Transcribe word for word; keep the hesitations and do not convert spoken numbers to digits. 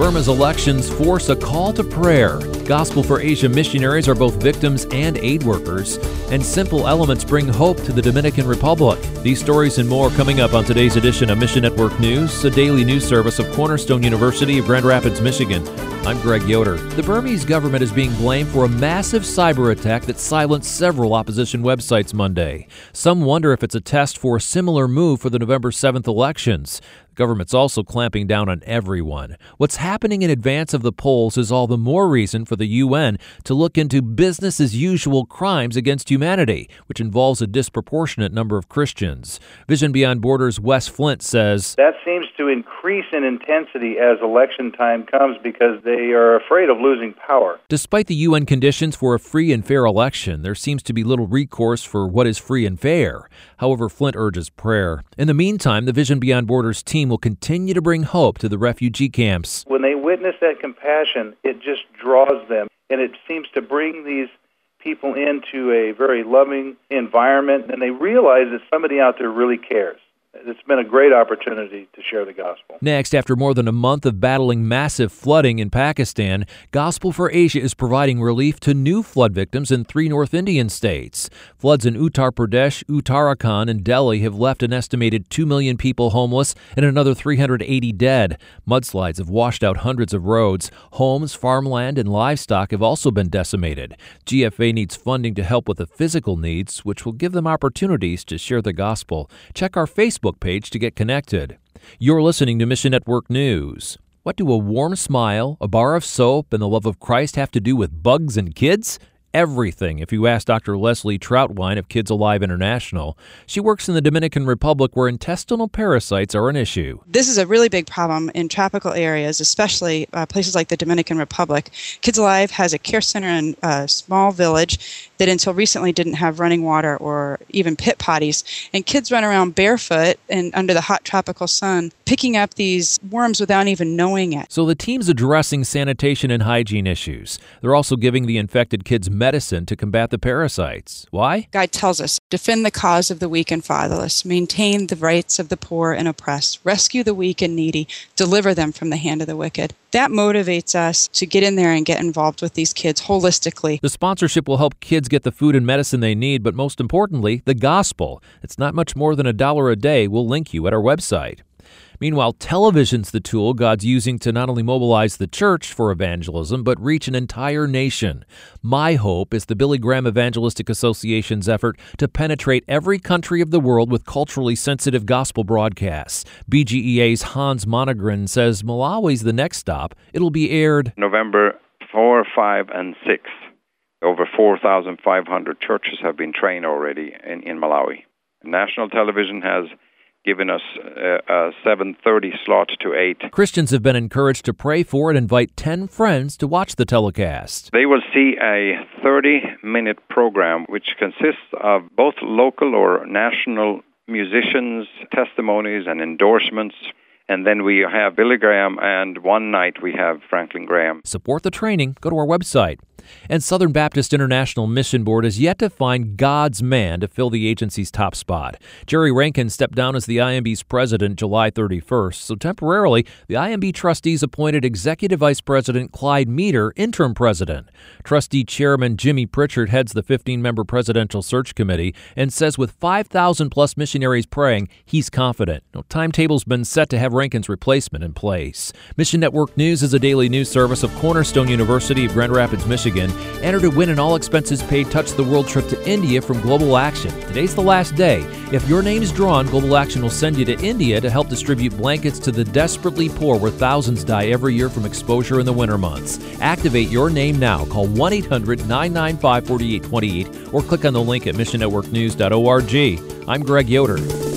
Burma's elections force a call to prayer. Gospel for Asia missionaries are both victims and aid workers. And simple elements bring hope to the Dominican Republic. These stories and more coming up on today's edition of Mission Network News, a daily news service of Cornerstone University of Grand Rapids, Michigan. I'm Greg Yoder. The Burmese government is being blamed for a massive cyber attack that silenced several opposition websites Monday. Some wonder if it's a test for a similar move for the November seventh elections. The government's also clamping down on everyone. What's happening in advance of the polls is all the more reason for the U N to look into business-as-usual crimes against humanity, which involves a disproportionate number of Christians. Vision Beyond Borders' Wes Flint says, that seems to increase in intensity as election time comes because they are afraid of losing power. Despite the U N conditions for a free and fair election, there seems to be little recourse for what is free and fair. However, Flint urges prayer. In the meantime, the Vision Beyond Borders team will continue to bring hope to the refugee camps. When they witness that compassion, it just draws them, and it seems to bring these people into a very loving environment, and they realize that somebody out there really cares. It's been a great opportunity to share the gospel. Next, after more than a month of battling massive flooding in Pakistan, Gospel for Asia is providing relief to new flood victims in three North Indian states. Floods in Uttar Pradesh, Uttarakhand, and Delhi have left an estimated two million people homeless and another three hundred eighty dead. Mudslides have washed out hundreds of roads. Homes, farmland, and livestock have also been decimated. G F A needs funding to help with the physical needs, which will give them opportunities to share the gospel. Check our Facebook page to get connected. You're listening to Mission Network News. What do a warm smile, a bar of soap, and the love of Christ have to do with bugs and kids? Everything, if you ask Doctor Leslie Troutwine of Kids Alive International. She works in the Dominican Republic where intestinal parasites are an issue. This is a really big problem in tropical areas, especially uh, places like the Dominican Republic. Kids Alive has a care center in a small village that until recently didn't have running water or even pit potties. And kids run around barefoot and under the hot tropical sun, picking up these worms without even knowing it. So the team's addressing sanitation and hygiene issues. They're also giving the infected kids medicine to combat the parasites. Why? God tells us, defend the cause of the weak and fatherless, maintain the rights of the poor and oppressed, rescue the weak and needy, deliver them from the hand of the wicked. That motivates us to get in there and get involved with these kids holistically. The sponsorship will help kids get the food and medicine they need, but most importantly, the gospel. It's not much more than a dollar a day. We'll link you at our website. Meanwhile, television's the tool God's using to not only mobilize the church for evangelism, but reach an entire nation. My hope is the Billy Graham Evangelistic Association's effort to penetrate every country of the world with culturally sensitive gospel broadcasts. B G E A's Hans Monagren says Malawi's the next stop. It'll be aired November fourth, five, and six. Over four thousand five hundred churches have been trained already in, in Malawi. National television has given us a, a seven thirty slot to eight. Christians have been encouraged to pray for and invite ten friends to watch the telecast. They will see a thirty-minute program which consists of both local or national musicians, testimonies, and endorsements. And then we have Billy Graham, and one night we have Franklin Graham. Support the training. Go to our website. And Southern Baptist International Mission Board has yet to find God's man to fill the agency's top spot. Jerry Rankin stepped down as the I M B's president July thirty-first, so temporarily, the I M B trustees appointed Executive Vice President Clyde Meter interim president. Trustee Chairman Jimmy Pritchard heads the fifteen-member presidential search committee and says with five thousand plus missionaries praying, he's confident. No timetable's been set to have Rankin's replacement in place. Mission Network News is a daily news service of Cornerstone University of Grand Rapids, Michigan. Enter to win an all-expenses-paid Touch the World trip to India from Global Action. Today's the last day. If your name's drawn, Global Action will send you to India to help distribute blankets to the desperately poor where thousands die every year from exposure in the winter months. Activate your name now. Call one eight hundred nine nine five four eight two eight or click on the link at mission network news dot org. I'm Greg Yoder.